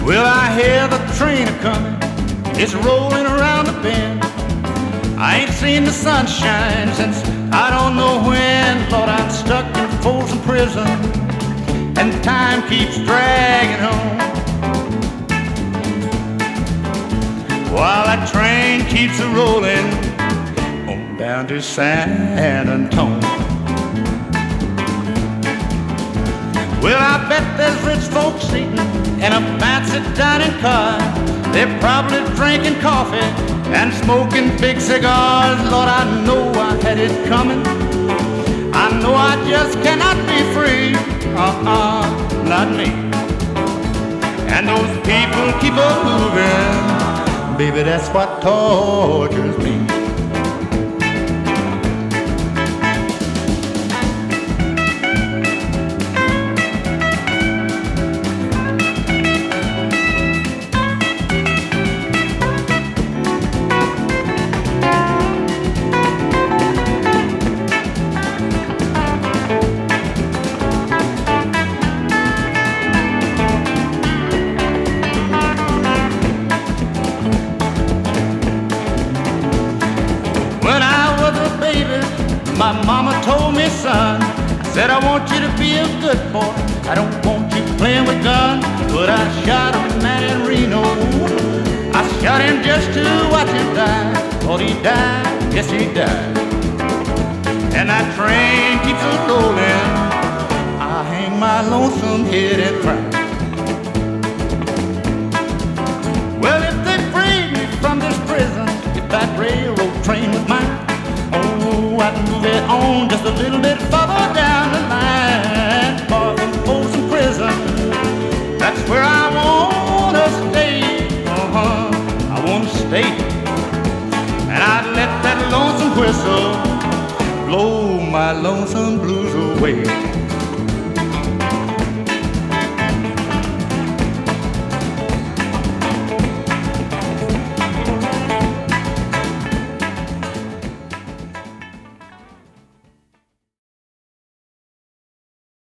Well, I hear the train a-comin', it's rolling around the bend. I ain't seen the sunshine since I don't know when. Lord, I'm stuck in Folsom Prison, and time keeps dragging on, while that train keeps a-rolling on down to San Antonio. Well, I bet there's rich folks eating in a fancy dining car. They're probably drinking coffee and smoking big cigars. Lord, I know I had it coming. I know I just cannot be free. Not me. And those people keep on moving. Baby, that's what tortures me. My mama told me, son, said, I want you to be a good boy. I don't want you playing with guns. But I shot a man in Reno. I shot him just to watch him die. Thought he died, yes he died. And that train keeps a rolling. I hang my lonesome head and cry. Well, if they free me from this prison, if that railroad train was mine, oh, I'd move it on just a little bit further down the line. Far from Folsom Prison, that's where I wanna stay. I wanna stay. And I'd let that lonesome whistle blow my lonesome blues away.